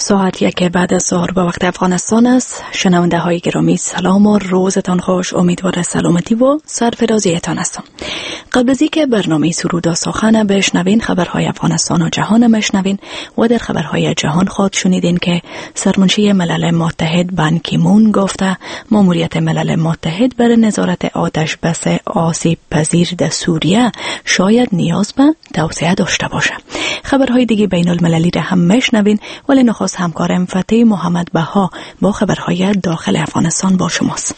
ساعت 1 بعد از ظهر به وقت افغانستان است. شنونده های گرامی سلام و روزتان خوش. امیدوار سلامتی و سرفرازیتان هستم. قبل از اینکه برنامه سرود و سخن بشنوین، خبرهای افغانستان و جهان بشنوین و در خبرهای جهان خود شنیدین که سرمنشی ملل متحد بان کی مون گفته ماموریت ملل متحد برای نظارت آتش بس آسیب پذیر در سوریه شاید نیاز به توسعه داشته باشه. خبرهای دیگه بین المللی را هم بشنوین، ولی نخست همکارم فتح محمد بها با خبرهای داخل افغانستان با شماست.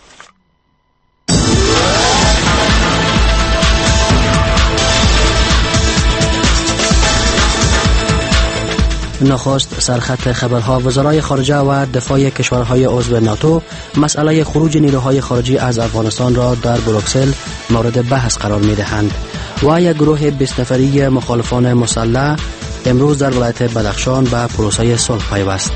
نخست سرخط خبرها. وزرای خارجه و دفاع کشورهای عضو ناتو مسئله خروج نیروهای خارجی از افغانستان را در بروکسل مورد بحث قرار می‌دهند و یک گروه 20 نفری مخالفان مسلح امروز در ولایت بدخشان به پروسه صلح پیوست.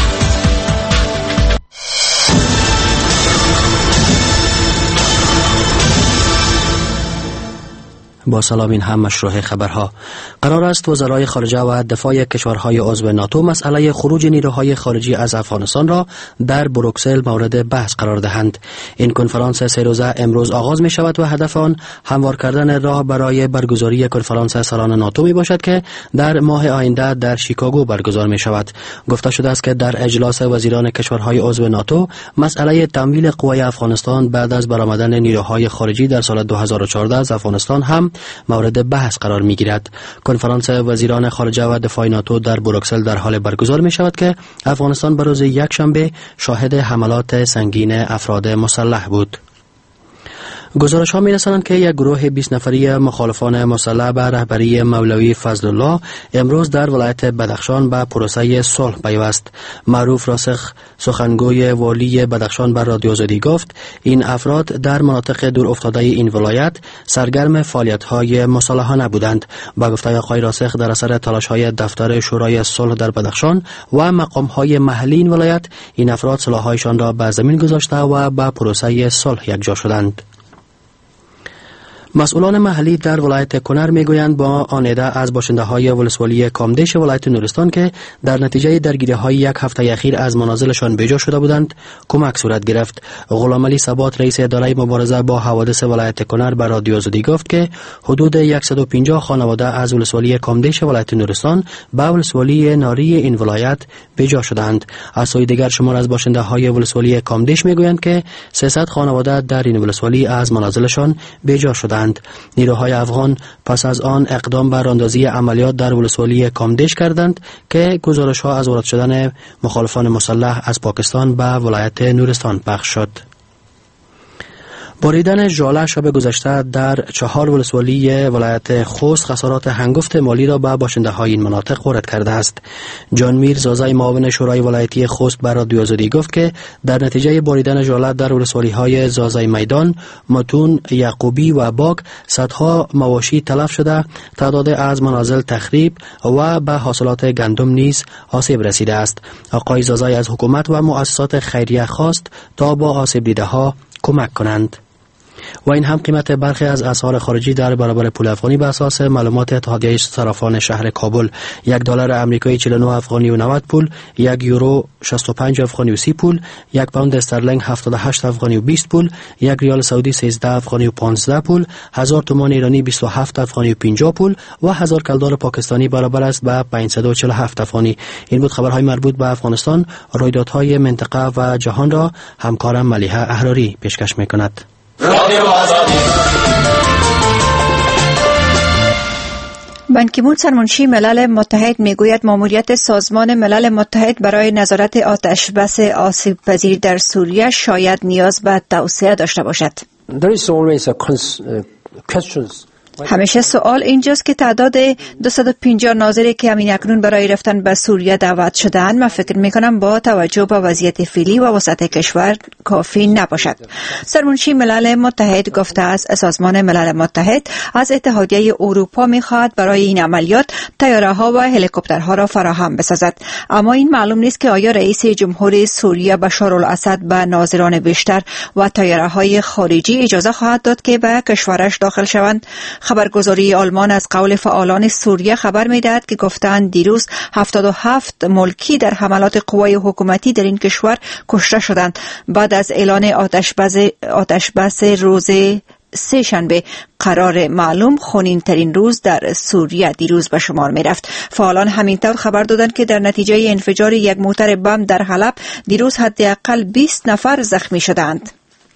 با سلام، این هم مشروع خبرها. قرار است وزرای خارجه و دفاع کشورهای عضو ناتو مسئله خروج نیروهای خارجی از افغانستان را در بروکسل مورد بحث قرار دهند. این کنفرانس 3 روزه امروز آغاز می شود و هدف آن هموار کردن راه برای برگزاری کنفرانس سالانه ناتو می باشد که در ماه آینده در شیکاگو برگزار می شود. گفته شده است که در اجلاس وزیران کشورهای عضو ناتو مسئله تمویل قوای افغانستان بعد از برآمدن نیروهای خارجی در سال 2014 از افغانستان هم مورد بحث قرار می گیرد. کنفرانس وزیران خارجه و دفاع ناتو در بروکسل در حال برگزار می شود که افغانستان به روز یکشنبه شاهد حملات سنگین افراد مسلح بود. گزارش ها می رسانند که یک گروه 20 نفری مخالفان مسلح به رهبری مولوی فضل الله امروز در ولایت بدخشان به پروسه صلح پیوست. معروف راسخ سخنگوی والی بدخشان بر رادیو آزادی گفت این افراد در مناطق دور افتاده این ولایت سرگرم فعالیت های مصالحانه بودند. با گفته آقای راسخ در اثر تلاش های دفتر شورای صلح در بدخشان و مقام های محلی این ولایت، این افراد سلاح‌هایشان را به زمین گذاشته و به پروسه صلح یکجا شدند. مسئولان محلی در ولایت کنر میگویند با آنیده از باشنده‌های ولسوالی کامدیش ولایت نورستان که در نتیجه درگیری‌های یک هفته اخیر از منازلشان بیجا شده بودند کمک صورت گرفت. غلام علی ثبات رئیس اداره مبارزه با حوادث ولایت کنر بر رادیو آزادی گفت که حدود 150 خانواده از ولسوالی کامدیش ولایت نورستان به ولسوالی ناری این ولایت بیجا شدند. از سوی دیگر شمار از باشنده‌های ولسوالی کامدیش میگویند که 300 خانواده در این ولسوالی از منازلشان بیجا شدند. نیروهای افغان پس از آن اقدام بر راندازی عملیات در ولسوالی کامدیش کردند که گزارش‌ها از وارد شدن مخالفان مسلح از پاکستان به ولایت نورستان پخش شد. بریدن ژاله شب گذشته در 4 ولسوالی ولایت خوست خسارات هنگفت مالی را به باشنده‌های این مناطق وارد کرده است. جان میر زازای معاون شورای ولایتی خوست بر رادیو آزادی گفت که در نتیجه بریدن ژاله در ولسوالی‌های زازای میدان، متون، یعقوبی و باک صدها مواشی تلف شده، تعداد از منازل تخریب و به حاصلات گندم نیز آسیب رسیده است. آقای زازای از حکومت و مؤسسات خیریه خواست تا با آسیب دیده‌ها کمک کنند. و این هم قیمت برخی از اسعار خارجی در برابر پول افغانی به اساس معلومات اتحادیه صرافان شهر کابل: $1 آمریکایی 49 افغانی و 90 پول، 1 یورو 65 افغانی و 30 پول، 1 پوند استرلینگ 78 افغانی و 20 پول، 1 ریال سعودی 13 افغانی و 15 پول، 1000 تومان ایرانی 27 افغانی و 50 پول و 1000 کلدار پاکستانی برابر است به 547 افغانی. این بود خبرهای مربوط به افغانستان. رویدادهای منطقه و جهان را همکارم ملیحه احراری پیشکش می‌کند. بان کی مون سرمنشی ملل متحد میگوید ماموریت سازمان ملل متحد برای نظارت آتش بس آسیب پذیر در سوریه شاید نیاز به توسعه داشته باشد. همیشه سوال اینجاست که تعداد 250 ناظری که همین اکنون برای رفتن به سوریه دعوت شده‌اند، من فکر می‌کنم با توجه به وضعیت فعلی و وسعت کشور کافی نباشد. سرمنشی ملل متحد گفته است سازمان ملل متحد از اتحادیه اروپا می‌خواهد برای این عملیات طیاره‌ها و هلیکوپترها را فراهم بسازد، اما این معلوم نیست که آیا رئیس جمهوری سوریه بشار الاسد به ناظران بیشتر و طیاره‌های خارجی اجازه خواهد داد که به کشورش داخل شوند. خبرگزاری آلمان از قول فعالان سوریه خبر می‌دهد که گفتند دیروز 77 ملکی در حملات قوای حکومتی در این کشور کشته شدند بعد از اعلان آتش‌بس روز سه شنبه. قرار معلوم خونین ترین روز در سوریه دیروز به شمار می رفت. فعالان همینطور خبر دادند که در نتیجه انفجار یک موتر بم در حلب دیروز حداقل 20 نفر زخمی شدند.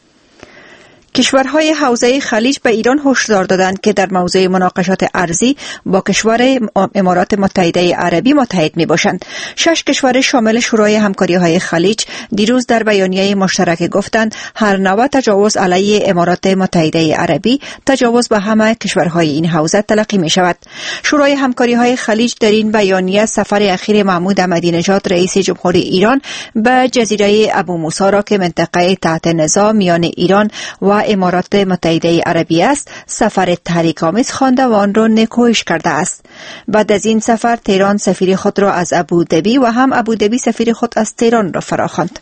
کشورهای حوزه خلیج به ایران هشدار دادند که در موضوع مناقشات ارضی با کشور امارات متحده عربی متحد می باشند. 6 کشور شامل شورای همکاری‌های خلیج دیروز در بیانیه مشترک گفتند هر نوع تجاوز علیه امارات متحده عربی تجاوز به همه کشورهای این حوزه تلقی می شود. شورای همکاری‌های خلیج در این بیانیه سفر اخیر محمود احمدی نژاد رئیس جمهوری ایران به جزیره ابو موسی را که منطقه تحت نزاع میان ایران و امارات متحده عربی است سفر تحریک‌آمیز خوانده و آن را نکوهش کرده است. بعد از این سفر تهران سفیر خود را از ابوظبی و هم ابوظبی سفیر خود از تهران را فراخواند.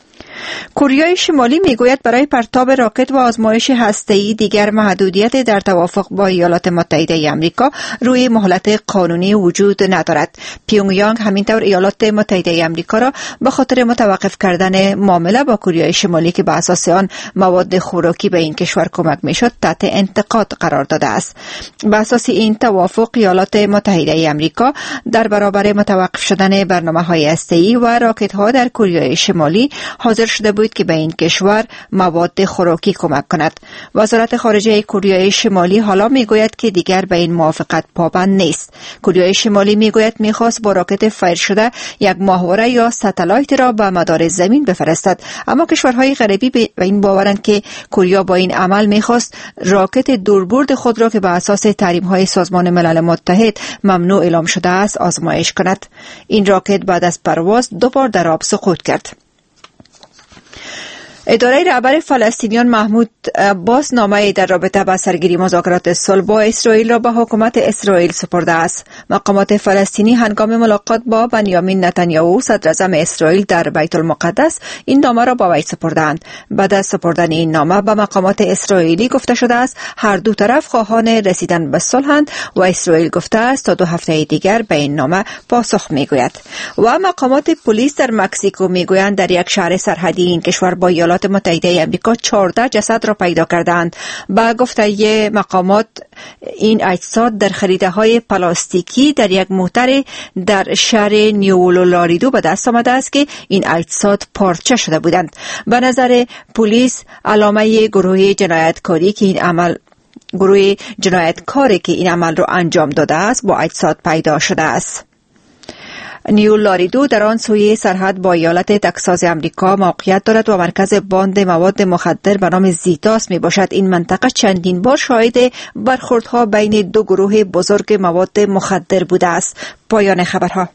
کره شمالی میگوید برای پرتاب راکت و آزمایش هسته‌ای دیگر محدودیت در توافق با ایالات متحده آمریکا روی مهلت قانونی وجود ندارد. پیونگیانگ همینطور ایالات متحده آمریکا را به خاطر متوقف کردن معامله با کره شمالی که به اساس آن مواد خوراکی به این کشور کمک میشد تحت انتقاد قرار داده است. به اساس این توافق ایالات متحده آمریکا در برابر متوقف شدن برنامه‌های هسته‌ای و راکت‌ها در کره شمالی حاضر شده بود که به این کشور مواد خوراکی کمک کند. وزارت خارجه کره شمالی حالا میگوید که دیگر به این موافقت پابند نیست. کره شمالی میگوید میخواست با راکت فایر شده یک ماهواره یا ستلایت را به مدار زمین بفرستد، اما کشورهای غربی به این باورند که کره با این عمل میخواست راکت دوربرد خود را که به اساس تحریم‌های سازمان ملل متحد ممنوع اعلام شده است آزمایش کند. این راکت بعد از پرواز 2 بار در آب سقوط کرد. اداره رهبر فلسطینیان محمود عباس نامه‌ای در رابطه با سرگیری مذاکرات صلح با اسرائیل را به حکومت اسرائیل سپرده است. مقامات فلسطینی هنگام ملاقات با بنیامین نتانیاهو صدر اعظم اسرائیل در بیت المقدس این نامه را با وی سپردند. بعد از سپردن این نامه به مقامات اسرائیلی گفته شده است هر دو طرف خواهان رسیدن به صلح‌اند و اسرائیل گفته است تا 2 هفته دیگر به این نامه پاسخ می‌گوید. و مقامات پلیس در مکزیکو می‌گویند در یک شهر سرحدی این کشور با ایالات متحده آمریکا 14 جسد را پیدا کردند. با گفته مقامات این اجساد در خریده‌های پلاستیکی در یک موتر در شهر نیولاریدو به دست آمده است که این اجساد پارچه شده بودند. به نظر پلیس علامه گروه جنایتکاری که این عمل را انجام داده است با اجساد پیدا شده است. نیولاریدو در آن سوی سرحد با ایالت تگزاس آمریکا موقعیت دارد و مرکز باند مواد مخدر به نام زیتاس می باشد. این منطقه چندین بار شاهد برخوردها بین 2 گروه بزرگ مواد مخدر بوده است. پایان خبرها.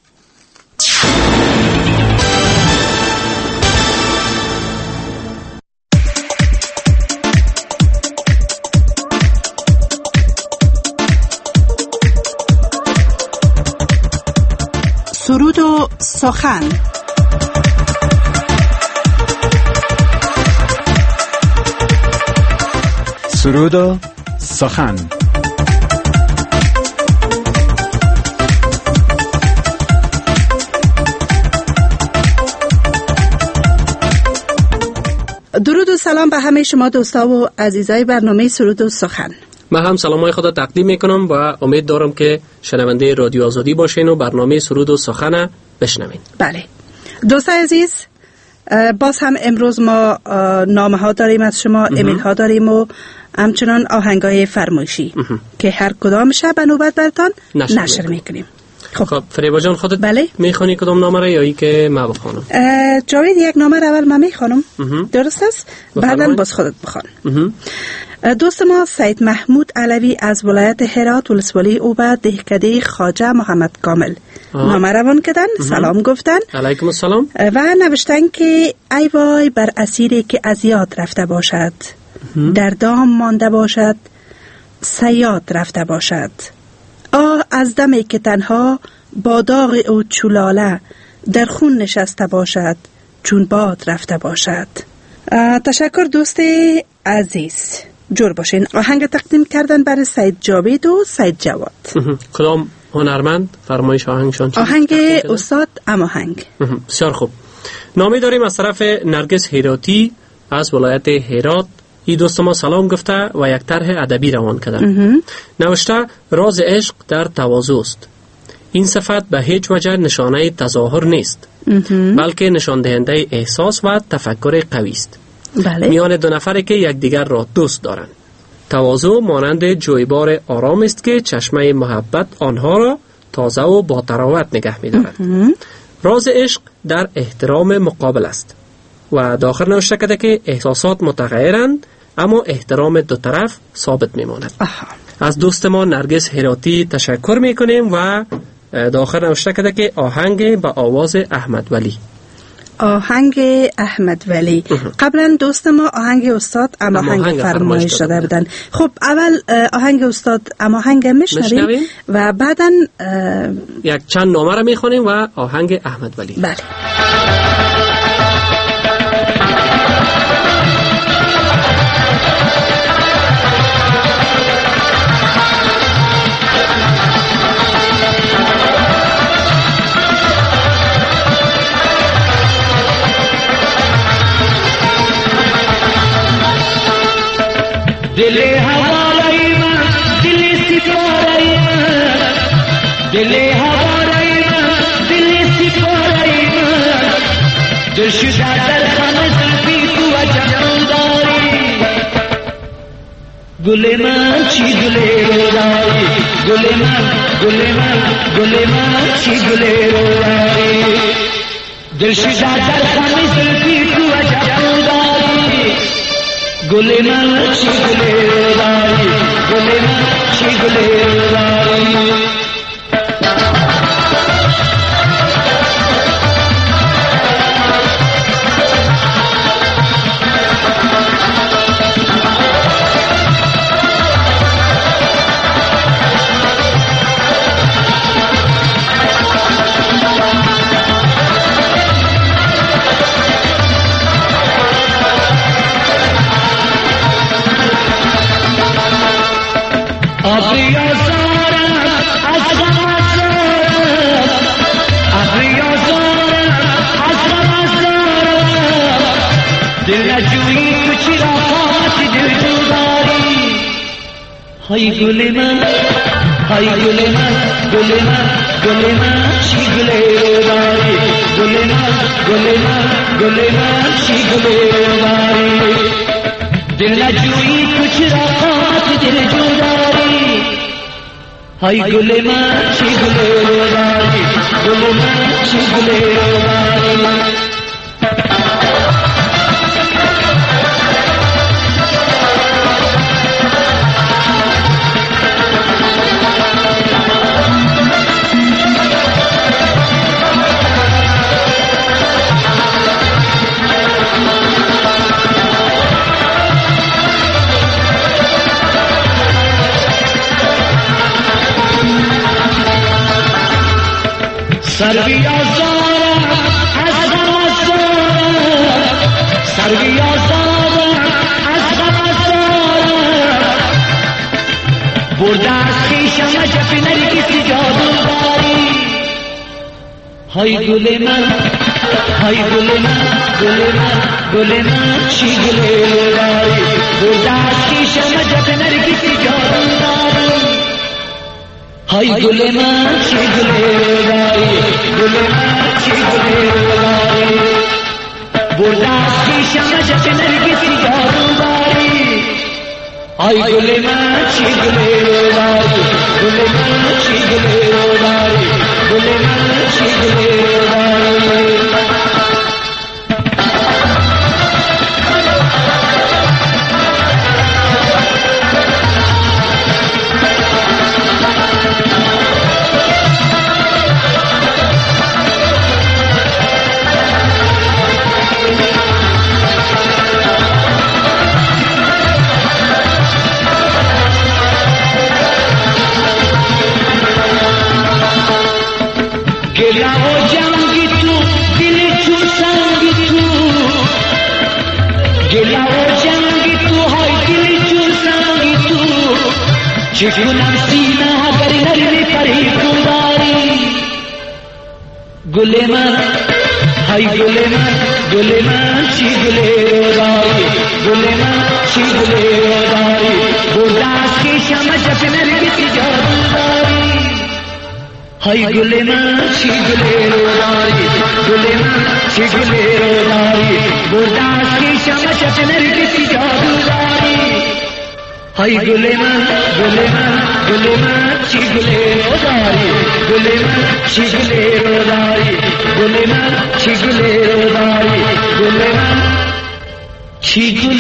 سرود و سخن. سرود و سخن. درود و سلام به همه شما دوستا و عزیزای برنامه سرود و سخن. من هم سلامای خدا تقدیم میکنم و امید دارم که شنونده رادیو آزادی باشین و برنامه سرود و سخن بشنوین. بله دوستای عزیز، باز هم امروز ما نامه ها داریم از شما، ایمیل ها داریم و همچنان آهنگای فرمایشی که هر کدام شب به نوبت براتون نشر میکنیم. خب فریبا جان خودت بله؟ میخونی کدام نامه را یا ای که ما بخونم؟ جاوید یک نامه را اول من میخونم، درست است؟ بعدا باز خودت بخون. دوست ما سید محمود علوی از ولایت هرات ولسوالی او به دهکده خواجه محمد کامل نامه روان کردن، سلام گفتن علیکم السلام و نوشتن که ای وای بر اسیری که از یاد رفته باشد، در دام مانده باشد، صیاد رفته باشد. آه از دمی که تنها با داغ او چولاله در خون نشسته باشد، چون باد رفته باشد. تشکر دوست عزیز. جور باشین. آهنگ تقدیم کردن برای سید جاوید و سید جواد. کدام هنرمند فرمایش آهنگشان چی؟ آهنگ استاد اماهنگ. بسیار خوب. نامی داریم از طرف نرگس هراتی از ولایت هرات. این دوست ما سلام گفته و یک طرح ادبی روان کردن. نوشته راز عشق در تواضع است. این صفت به هیچ وجه نشانه تظاهر نیست، بلکه نشان دهنده احساس و تفکر قوی است. بله. میان دو نفری که یکدیگر را دوست دارند. تواضع مانند جویبار آرام است که چشمه محبت آنها را تازه و با طراوت نگه می‌دارد. راز عشق در احترام مقابل است و داخل نوشته کرده که احساسات متغیرند اما احترام دو طرف ثابت میماند. از دوست ما نرگس هراتی تشکر میکنیم و داخل نوشته کرده که آهنگ با آواز احمد ولی. آهنگ احمد ولی. قبلا دوست ما آهنگ استاد اماهنگ فرمایش داده بودن. خب اول آهنگ استاد اماهنگ میشنویم و بعدا یک چند نامه را میخونیم و آهنگ احمد ولی. بله. दिल हवालाई में दिल सिताराई में दिल हवालाई में दिल सिताराई में दिलशुदा दर खाने जुल्फी तू अजंदारी गुले में ची गुले रोलाई गुले में ची गुले रोलाई दिलशुदा दर खाने जुल्फी तू अजंदारी गुले में ची गुले रोलाई गुले में ची गुले रोलाई हाय गुले में ची गुले रोलाई गुले में ची गुले रोलाई दिल न जुई कुछ रात दिल जुदारी हाय गुले में ची गुले रोलाई गुले में ची गुले रोलाई سرگیا زارا از برده از خیشم جف نرگسی جادوگاری های گل من چی گله روایی برده از خیشم جف نرگسی جادوگاری های گل من چی گله روایی چی گله روایی برده از خیشم جف نرگسی جادوگاری های گل من چی گله روایی چی گله روایی چی گله روایی गिला چه کنم سینه اگر نرمی پری کوداری گل من های گل من چی گل داری گل من چی گل داری بردست که شما جب نرگسی جادو داری های گل من چی گل داری گل من چی گل داری بردست که شما جب نرگسی جادو داری های گل من چی گل داری گل من چی گل داری گل من چی گل داری گل من چی گل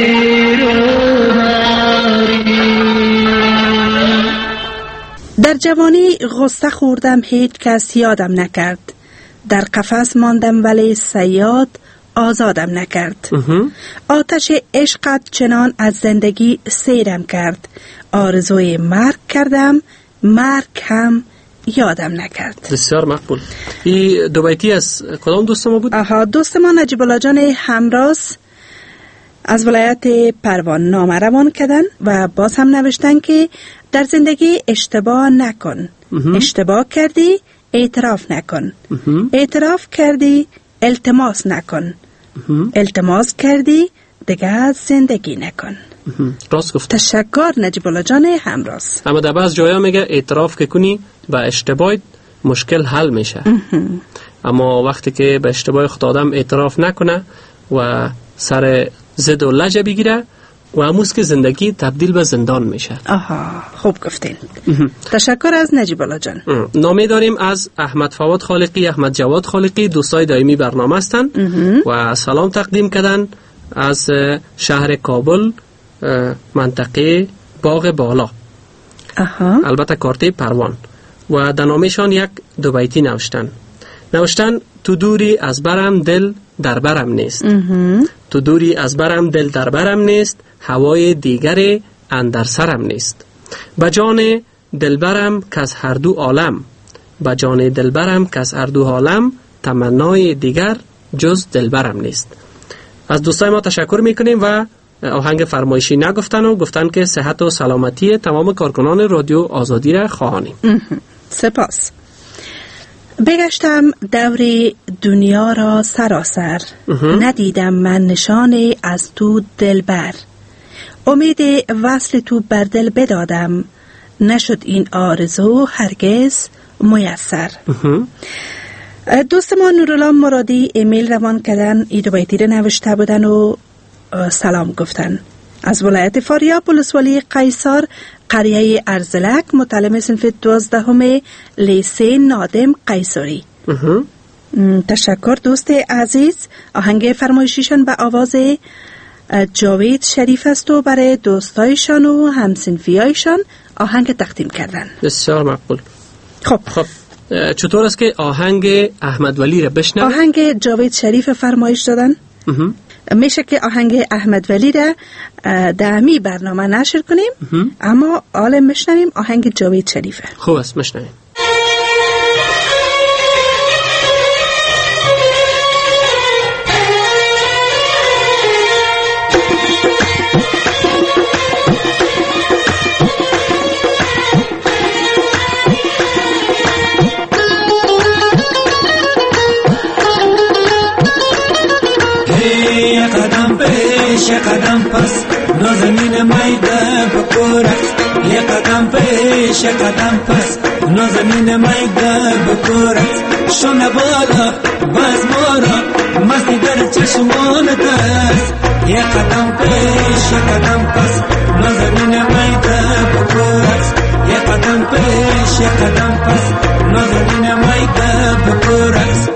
داری. در جوانی غصه خوردم هیچ کس یادم نکرد در قفس ماندم ولی صیاد آزادم نکرد آتش عشقت چنان از زندگی سیرم کرد آرزوی مرگ کردم مرگ هم یادم نکرد. بسیار مقبول. این دو بیتی از کدام دوست ما بود؟ دوست ما نجیب الله جان همراز از ولایت پروان نامه روان کردن و باز هم نوشتن که در زندگی اشتباه نکن اشتباه کردی اعتراف نکن اعتراف کردی التماس نکن التماس کردی دیگه زندگی نکن. راست گفت. تشکر نجیب الله جان همراز. اما در بعض جایا میگه اعتراف که کنی به اشتباه مشکل حل میشه اما وقتی که به اشتباه خود آدم اعتراف نکنه و سر زد و لجه بگیره و هموز که زندگی تبدیل به زندان میشه. خوب گفتین. تشکر از نجیب الله جان. نامه داریم از احمد فواد خالقی، احمد جواد خالقی، دوستای دائمی برنامه هستند و سلام تقدیم کردن از شهر کابل منطقه باغ بالا البته کارته پروان و در نامه‌شان یک دو بیتی نوشتن تو دوری از برم دل در برم نیست تو دوری از برم دل در برم نیست هوای دیگر اندر سرم نیست بجان دلبرم کس هر دو عالم بجان دلبرم کس هر دو عالم تمنای دیگر جز دلبرم نیست. از دوستای ما تشکر میکنیم و آهنگ فرمایشی نگفتن و گفتن که صحت و سلامتی تمام کارکنان رادیو آزادی را خواهانیم. سپاس. بگشتم دور دنیا را سراسر ندیدم من نشانی از تو دلبر امید وصل تو بر دل بدادم نشد این آرزو هرگز میسر. دوست ما نورالله مرادی ایمیل روان کردن ای دو بیتی را نوشته بودن و سلام گفتن از ولایت فاریاب ولسوالی قیصر قریه ارزلک متعلم صنف 12 لیسه نادم قیصری. تشکر دوست عزیز. آهنگ فرمایشیشان به آواز جاوید شریف است و برای دوستایشان و همسنفیایشان آهنگ تقدیم کردن. بسیار مقبول. خب چطور است که آهنگ احمد ولی را بشنویم؟ آهنگ جاوید شریف فرمایش دادن. میشه که آهنگ احمد ولی را در می برنامه نشر کنیم اما حالا میشنویم آهنگ جاوید شریفه. خوب است میشنویم. یه قدم پس نازنین میده بکورت یه قدم پیش یه قدم پس نازنین میده بکورت شونه بالا باز مارا مستی در چشمانت است یه قدم پیش یه قدم پس نازنین میده بکورت یه قدم پیش یه قدم پس نازنین میده بکورت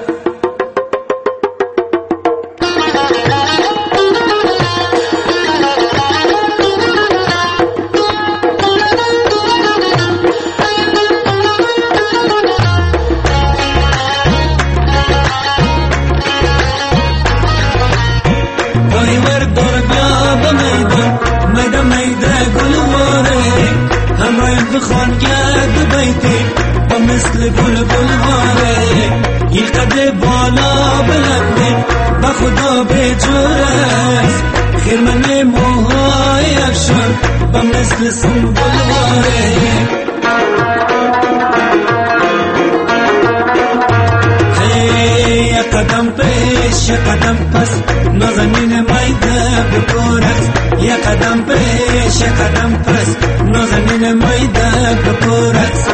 مثل گل بلواره این قد بالا بلنده با خدا به جور است خیرمن موهای افشان با مثل سنبوله یه قدم پیش یه قدم پس نازنین میده بکورت یه قدم پیش یه قدم پس نازنین میده بکورت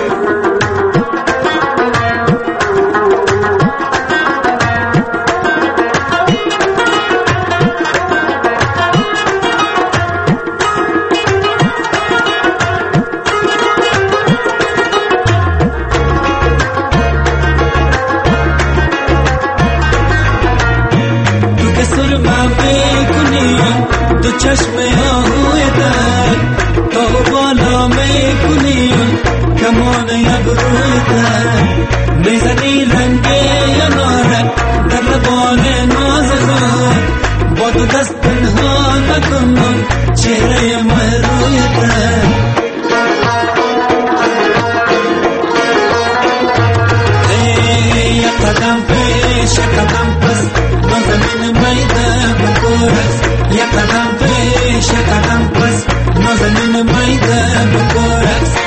چشم آهویدن تا بالا میکنیم کمان ابرویدن میزنی لنگه یانارت در لبان ناز خود با تو دست پنهان نکنم چهره محرویدن یه قدم پیش یه قدم پس نازنین میده بکورت یه قدم پیش یه قدم پس نازنین میده بکورت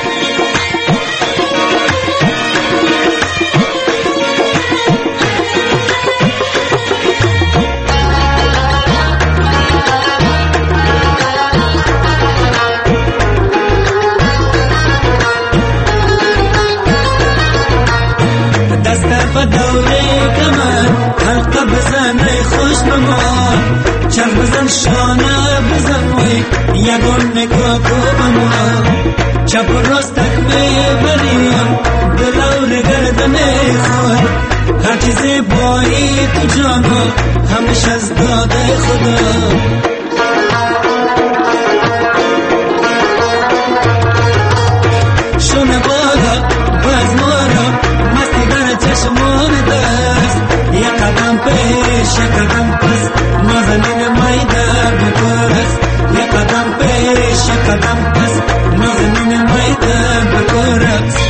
دست به دوره کمر حلقه بزنه خوش بمان چرخ بزن شانه بزن وی یگون نگاه بمان چپ و راست تک ببریم دلور گردن خود هر چیزی بایی تو جانا همیشه از داده خدا شونه بالا باز مارا مستی در چشمان دست یه قدم پیش یه قدم پس نازنین میده بکورت یه قدم پیش یه قدم پس نازنین میده بکورت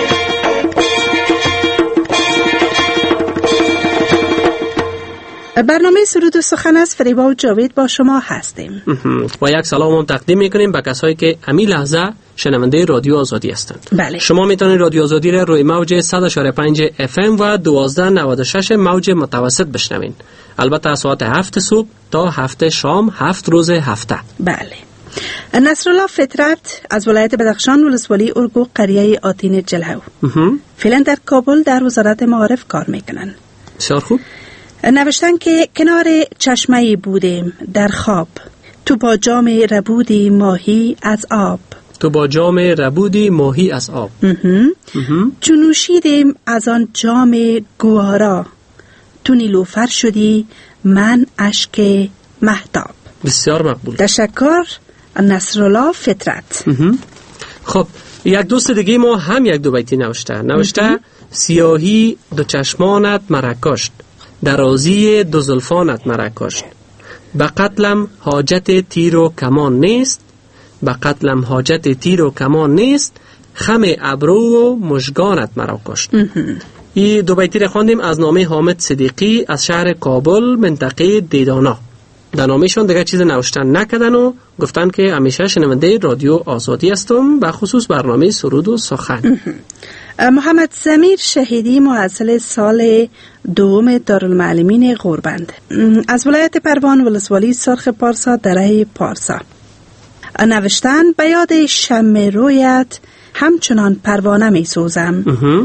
برنامه سرود و سخن از فریبا و جاوید با شما هستیم و یک سلام هم تقدیم میکنیم به کسایی که امی لحظه شنونده رادیو آزادی هستند. بله. شما میتونید رادیو آزادی را روی موج 100.5 FM و 1296 موج متوسط بشنوین. البته از ساعت 7 صبح تا 7 شام 7 روز هفته. بله. نصرالله فطرت از ولایت بدخشان ولسوالی ارگو قریه آتین جلهو فعلا در کابل در وزارت معارف کار میکنن. بسیار خوب. نوشتن که کنار چشمه‌ای بودیم در خواب تو با جام ربودی ماهی از آب تو با جام ربودی ماهی از آب جنوشیدیم از آن جام گوارا تو نیلوفر شدی من اشک مهتاب. بسیار مقبول. تشکر نصرالله فطرت. خب یک دوست دیگه ما هم یک دو بیتی نوشته سیاهی دو چشمانت مرا کشت درازی دو زلفانت مرا کشت به قتلم حاجت تیر و کمان نیست به قتلم حاجت تیر و کمان نیست خم ابرو و مژگانت مرا کشت. این دو بیتی را خواندیم از نامه حامد صدیقی از شهر کابل منطقه دیدانا. در نامه‌شان دیگه چیز نوشتن نکردن و گفتن که همیشه شنونده رادیو آزادی هستم به خصوص برنامه سرود و سخن. محمد زمیر شهیدی محصل سال دوم دارالمعلمین غوربند از ولایت پروان ولسوالی سرخ پارسا دره پارسا نوشتن به یاد شمع رویت همچنان پروانه می سوزم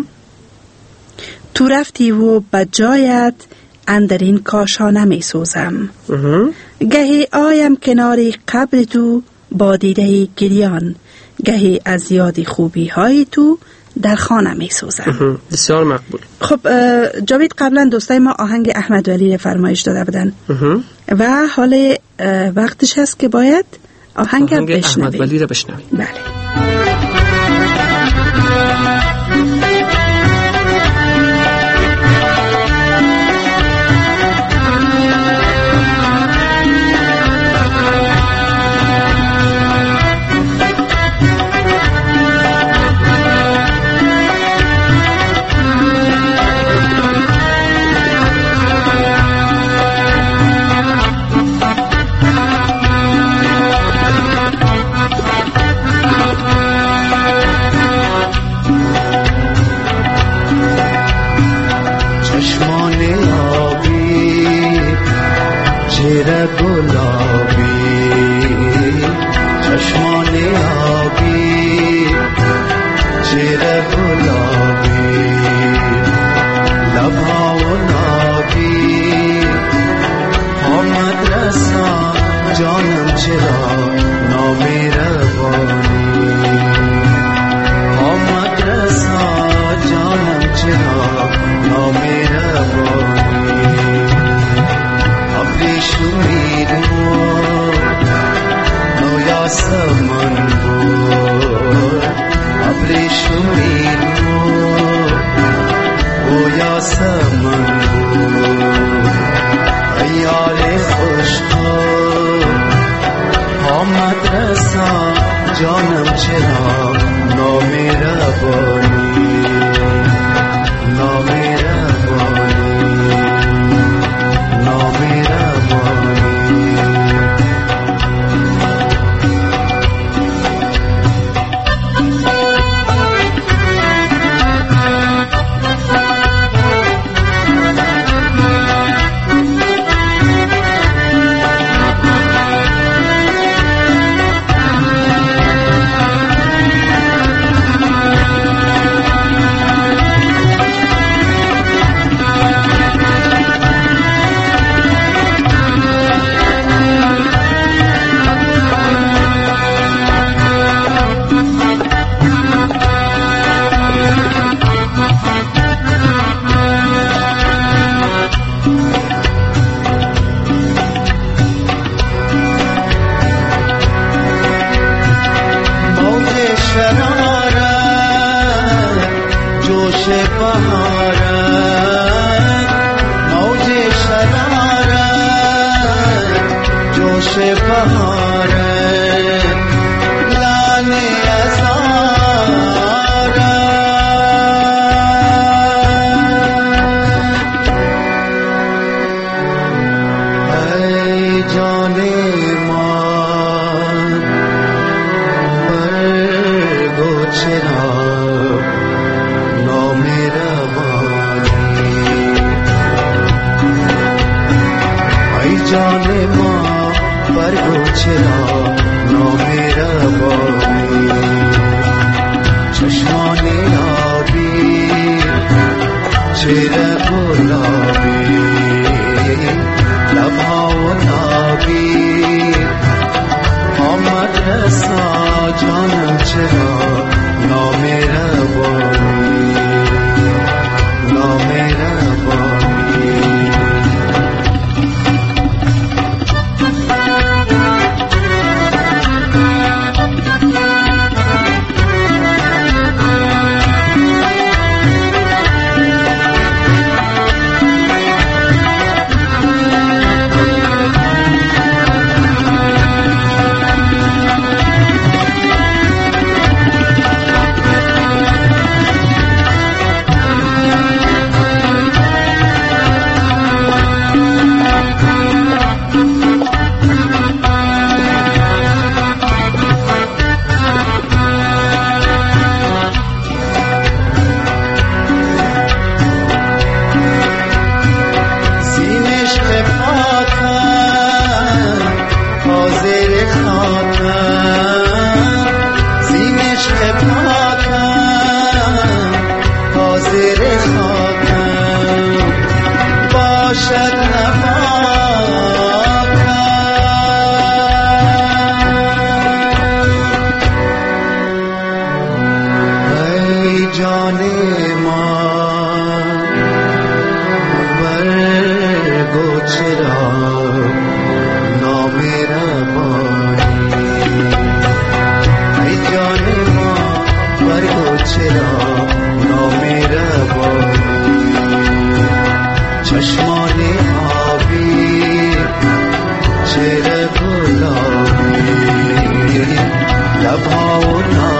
تو رفتی و به جایت اندرین کاشانه می سوزم گهی آیم کناری قبر تو با دیده گریان گهی از یاد خوبی های تو در خانه می سوزم. بسیار مقبول. خب جاوید قبلا دوستای ما آهنگ احمد ولی را فرمایش داده بودن و حال وقتش هست که باید آهنگ احمد ولی را بشنویم. بله. جانم چرا نامهربانی آمد رسا جانم چرا نامهربانی ابریشمی بود نویا سمن بود ابریشمی بود نویا سمن بود ایال خوش آمد رسا جانم چرا نامهربانی نامهربانی نامهربانی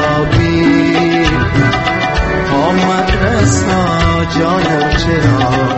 جانم چرا